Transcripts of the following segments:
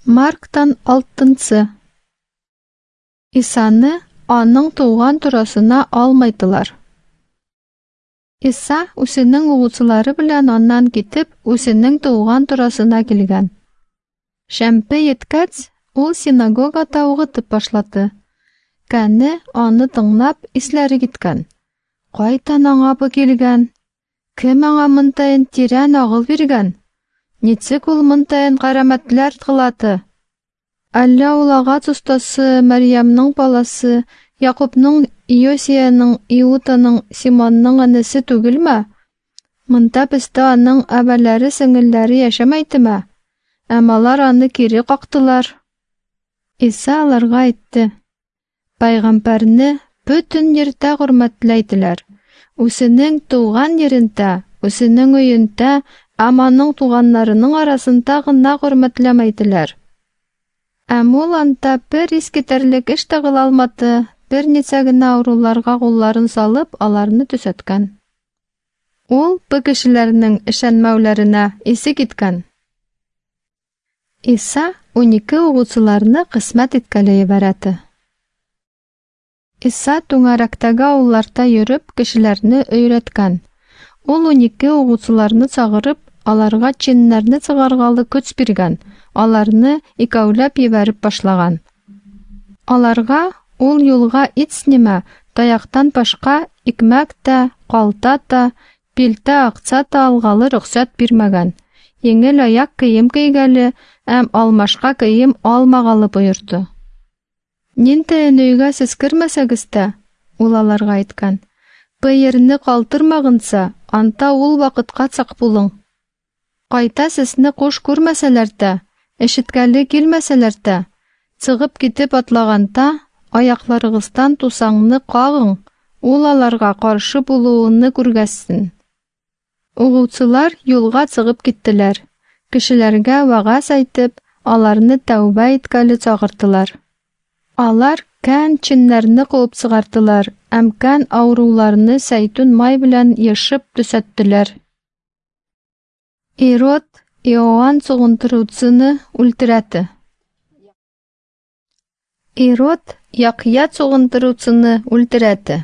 Марктан 6-нчы. Исаны аның туган турасына алмайтылар. Иса үсенең угылчылары белән аннан китеп, үсенең туган турасына килгән. Шәмпе еткәч, ул синагогада угытып башлады. Кәне аны тыңлап исләре киткән. Кайтан аңа бу килгән? Кем аңа монтайын тирән агыл биргән? Ничек ул монтайын кәрамәтләр кылаты? Әллә ул агач устасы, Мәрьямнең баласы, Якубның, Иосияның, Иуданың, Симонның анысы түгелме? Монда бездә аның әбәләре сеңелләре яшәмәйтеме? Алар аны кире кактылар. Иса аларга әйтте: Пайгамбәрне бөтен йөртә хөрмәтләйделәр. Үсенең туган йөрендә, үсенең өендә, аманың туганнарының арасында гына хөрмәтләмәйделәр. Ул анда бер искитерлек эш тагыл алмады, бер ничә генә авыруларга кулларын салып, аларны төзәткән. Ул бу кешеләрнең ишенмәүләренә исе киткән. Иса 12 угылчыларны кысмәт иткәле ибәрәте. Иса түңәрәктәге авылларда йөреп, кешеләрне өйрәткән. Ул 12 угылчыларны чыгарып, аларга җиннәрне чыгаргалы көч биргән. Аларны икәүләп ебәреп башлаган. Аларга ул юлга итснеме, таяктан башка икмәк тә, калта да, пилтә акча да алгалы рөхсәт бирмәгән. Еңел аяк кием кигәле, алмашка кием алмагалы боерды. Нинтәен өйгә сез кермәсәгез дә, ул аларга әйткән. Бу yerне калтырмагынса, анда ул вакытка чак булың. Кайта сезне куш күрмәсәләр дә, ишеткәле килмәсәләр дә, чыгып китеп атлаганда, аякларыгыздан тусаңны кагың, ул аларга каршы булуыны күргәсен. Угылчылар юлга чыгып киттеләр. Кешеләргә вагаз әйтеп, аларны тәүбә иткәле чакырдылар. Алар кән чиннәрне куып чыгардылар, кән авыруларны сәйтүн май белән яшып төзәттеләр. Ирод Иоанн сугындыручыны үлтерәте. Ирод Якия сугындыручыны үлтерәте.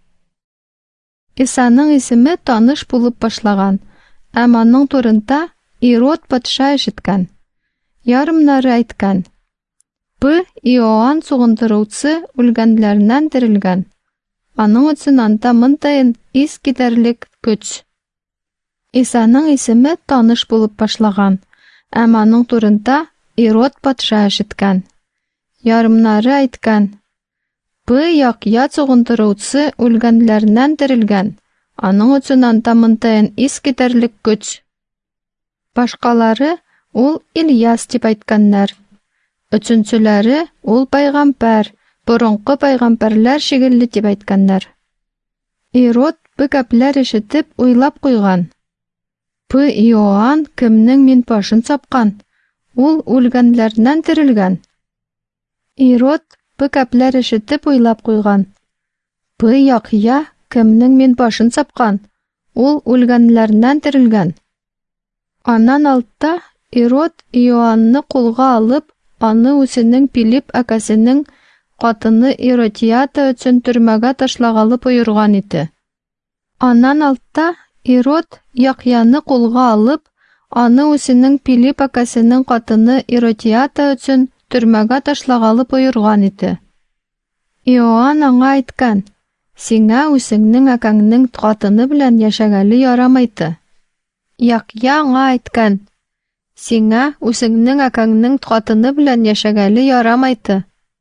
Исаның исеме таныш булып башлаган, аның турында Ирод патша ишеткән. Ярымнары әйткән: Бу Иоанн сугындыручы үлгәннәрдән терелгән. Аның өчен анда монтайын ис китәрлек көч. Исаның исеме таныш булып башлаган, аның турында Ирод патша ишеткән. Ярымнары әйткән: Бу Якия сугындыручы үлгәннәрдән терелгән. Аның өчен анда монтайын ис китәрлек көч. Башкалары ул Ильяс дип әйткәннәр. Өченчеләре ул пайгамбар, борынгы пайгамбарлар шигелле дип әйткәннәр. Ирод бу гәпләр ишетеп уйлап куйган. Бу Иоанн кемнең мин башын сапкан? Ул үлгәннәрдән терелгән. Ирод бу гәпләр ишетеп уйлап куйган. Бу Якия кемнең мин башын сапкан? Ул үлгәннәрдән терелгән. Аннан алтта Ирод Иоаннны кулга алып, аны үсенең Пилип әкәсенең катыны Иродиада өчен төрмәгә ташлагалы боерган иде. Аннан алтта Ирод Якияны кулга алып, аны үсенең Пилип әкәсенең катыны Иродиада өчен төрмәгә ташлагалы боерган иде. Иоанн аңа әйткән: Сиңа үсеңнең әкәңнең катыны белән яшәгәле ярамайды. Якия аңа әйткән: Сиңа үсеңнең әкәңнең катыны белән яшәгәле ярамайды.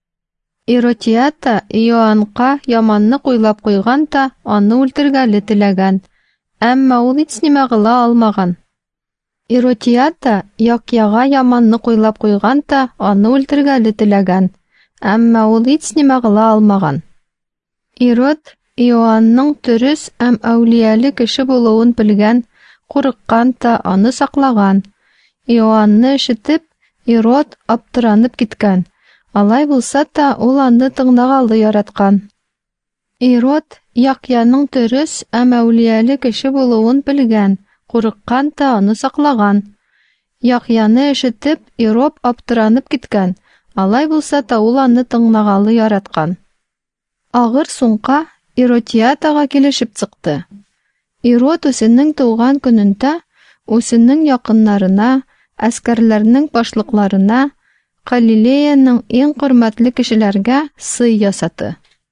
Иродиада Иоаннга яманлык уйлап куйган да, аны үлтергәле теләгән. Әмма ул һич нимә кыла алмаган. Иродиада Якияга яманлык уйлап куйган да, аны үлтергәле теләгән. Әмма ул һич нимә кыла алмаган. Ирод Иоаннның дөрес әүлияле кеше булуын белгән, курыккан да, аны саклаган. Иоаннны ишетеп, Ирод аптыранып киткән. Алай булса да, ул аны тыңлагалы яраткан. Ирод Якияның дөрес әүлияле кеше булуын белгән, курыккан да, аны саклаган. Яхьяны ишетеп, Ирод аптыранып киткән. Алай булса да ул аны тыңлагалы яраткан. Агыр суңка Иродиадага килешеп чыкты. Ирод үзенең туган көнендә үзенең якыннарына, әскәрләрнең башлыкларына, Галилеяның иң хөрмәтле кешеләргә сый ясады.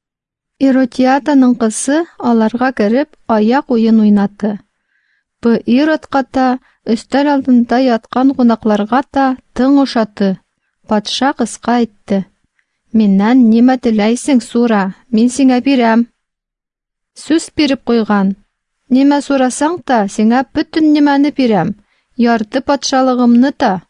Иродиаданың кызы аларга кереп аяк уен уйнатты. Бу Иродка да, өстәл алдында яткан кунакларга да тың ошатты. Патша кызга әйтте: "Миннән нимә теләйсең, сура, мин сиңа бирәм." Сүз биреп куйган. "Нимә сурасаң да, сиңа бүтән нимәне бирәм, ярты патшалыгымны да."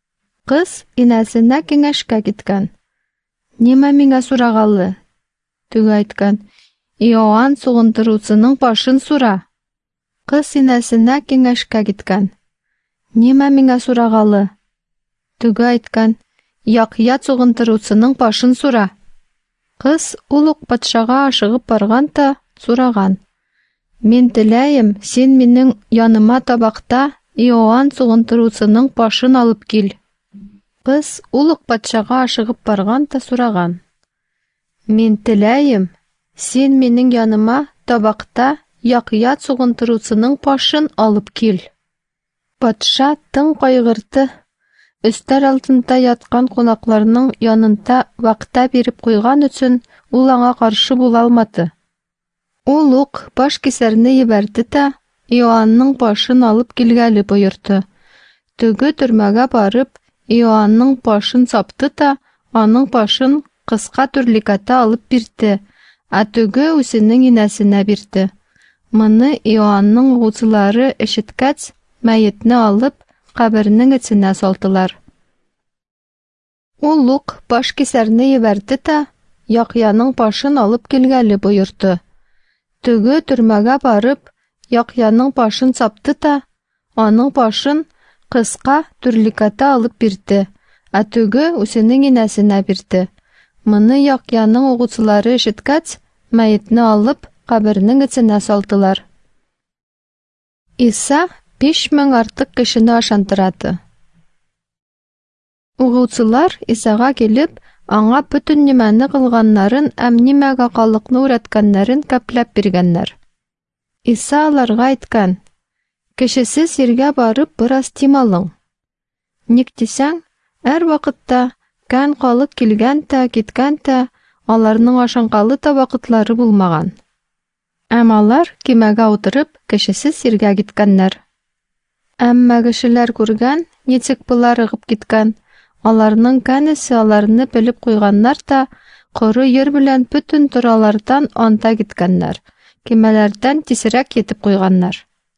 Кыз инәсенә киңәшкә киткән. "Нимә миңа сурагалы?" Түгә әйткән: "Иоанн сугындыручының башын сура." Кыз инәсенә киңәшкә киткән. "Нимә миңа сурагалы?" Түгә әйткән: "Яхья сугындыручының башын сура." Кыз ул ук патшага ашыгып барган да сураган: "Мин теләйем, син минең яныма табакта Иоанн сугындыручының башын алып кил." Кыз ул ук патшага ашыгып барган да сураган: "Мин теләйем, син минең яныма табакта Яхья сугындыручының башын алып кил." Патша тың кайгырды. Өстәл алдында яткан кунакларның янында вакыта биреп куйган өчен ул аңа каршы була алмады. Ул ук баш кисәрне ебәрде дә Иоанның башын алып килгәле боерды. Түге төрмәгә барып, Иоанның башын сапты да аның башын кыска түрликәтә алып бирде, ә түге үзенең инәсенә бирде. Моны Иоанның угыллары ишеткәч, мәетне алып, кабернең эченә салдылар. Ул ук баш кисәрне ебәрде дә Яхьяның башын алып килгәле боерды. Түге төрмәгә барып, Яхьяның башын сапты да аның башын кыска түрликәтә алып бирде, ә түге үзенең инәсенә бирде. Моны Яхьяның угыллары ишеткәч, мәетне алып, кабернең эченә салдылар. Иса 5000 артык кешене ашандырады. Угыллар Исага килеп, аңа бүтән нимәне кылганнарын, нимәгә халыкны өйрәткәннәрен кәпләп биргәннәр. Иса аларга әйткән: "Кешесез ергә барып бераз тималың. Ник дисәң, һәр вакытта кән халык килгән дә, киткән дә, аларның ашанкалы да вакытлары булмаган." Алар кимәгә утырып, кешесез ергә киткәннәр. Әмма кешеләр күргән, ничек булар ыгып киткән, аларның кәнесе аларны белеп куйганнар да, коры йөр белән бүтән торалардан анда киткәннәр, кимәләрдән тизрәк йетеп куйганнар.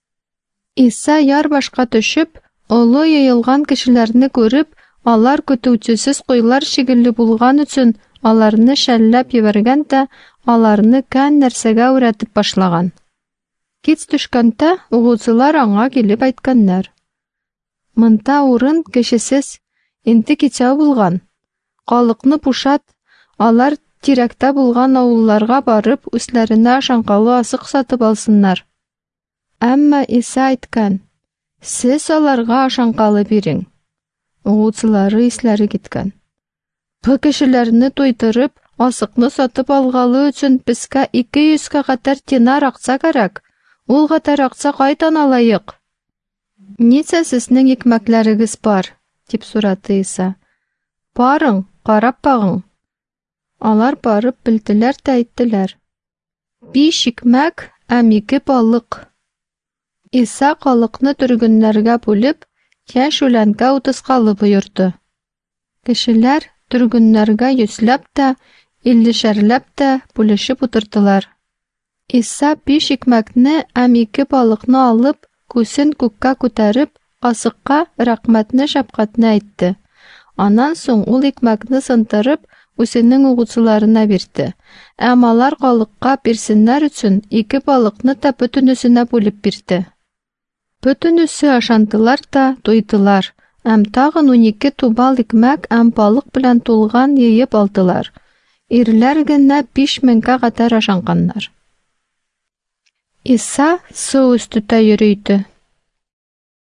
Иса яр башка төшеп, олы йыелган кешеләрне күреп, алар көтүчесез куйлар шигелле булган өчен аларны шәлләп ебәргән дә, аларны кән нәрсәгә үрәтеп башлаган. Кич төшкәндә угыллар аңа килеп әйткәннәр: "Монда урын кешесез, инде кичә булган. Халыкны бушат, алар тирәктә булган авылларга барып, үзләренә ашанкалы асык сатып алсыннар." Әмма Иса әйткән: "Сез аларга ашанкалы бирин." Угыллары исләре киткән. "Бу кешеләрне туйдырып, асыкны сатып алгалы өчен безгә 200 кадәр динар акча кирәк. Ул кадәр акча кайдан алайык?" "Ничә сезнең икмәкләрегез бар?" дип сорады Иса. "Барың, карап багың." Алар барып белделәр дә әйттеләр: 5 икмәк, 2 балык. Иса халыкны төргөннәргә бүлеп, яшь үләнгә утызкалы боерды. Кешеләр төргөннәргә 100ләп тә, 50шәрләп тә бүлешеп утырдылар. Иса 5 икмәкне, 2 балыкны алып, күсен күккә күтәреп, асыкка рәхмәтне, шәфкатьне әйтте. Аннан соң ул икмәкне сындырып, үзенең угылларына бирде. Алар халыкка бирсеннәр өчен 2 балыкны да бүтәнесенә бүлеп бирде. Бүтәнесе ашандылар да туйдылар. Тагын 12 тубал икмәк балык белән тулган йыеп алдылар. Ирләр генә 5000-га кадәр ашанганнар. Иса су өстендә йөрийде.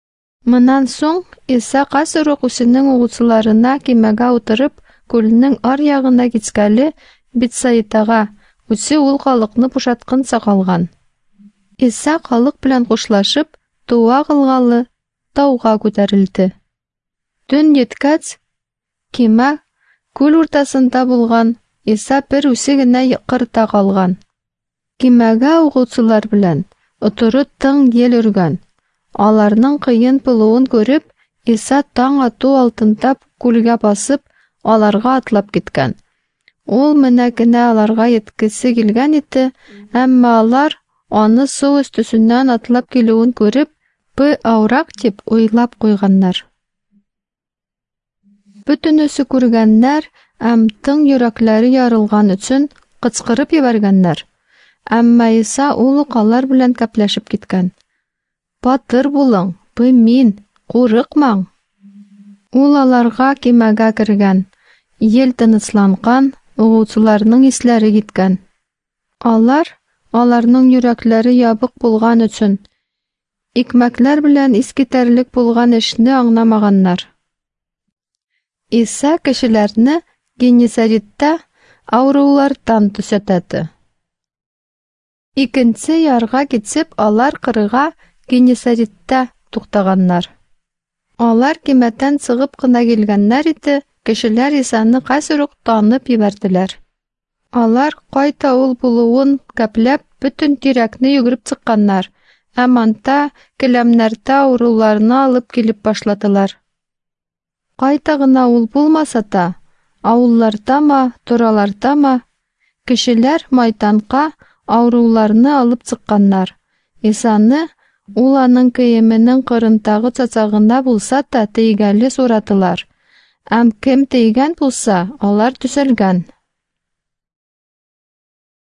Моннан соң Иса кайсыр ук үзенең угылчыларына кимәгә утырып, күлнең ар ягына киткәле Бетсаидага, үзе ул халыкны бушатканса калган. Иса халык белән хушлашып, дуа кылгалы тауга күтәрелде. Төн еткәч, кимә күл уртасында булган, Иса бер үзе генә кырта калган. Кимәгә угылчылар белән утыру тың ел өргән. Аларның кыен булуын күреп, Иса таң ату алдында күлгә басып, аларга атлап киткән. Ул менә генә аларга yetkесе килгән иде, әмма алар аны су өстесеннән атлап килүен күреп, бу аурак дип уйлап куйганнар. Бөтенесе күргәннәр һәм тың йөрәкләре ярылган өчен кычкырып ебәргәннәр. Әмма Иса ул ук алар белән кәпләшеп киткән. Батыр булың, бу мин, курыкмаң. Ул аларга кимәгә кергән. Ел тынычланган, угылчыларның исләре киткән. Аларның йөрәкләре ябык булган өчен, икмәкләр белән искитәрлек булган эшне аңламаганнар. Иса кешеләрне Геннесаретта авырулардан төзәтте. Икенче ярга китеп, алар кырыга Геннесаретта туктаганнар. Алар кимәдән чыгып кына килгәннәр иде, кешеләр Исаны кайсыр ук танып ебәрделәр. Алар кайта ул булуын кәпләп, бөтен тирәкне йөгереп чыкканнар, һәм анда келәмнәрдә авыруларны алып килеп башладылар. Кайта гына ул булмаса да, авыллардамы, туралардамы, кешеләр майданга авыруларны алып чыкканнар. Исаны ул аның киеменең кырындагы чачагында булса да тейгәле суратылар. Кем тейгән булса, алар төзәлгән.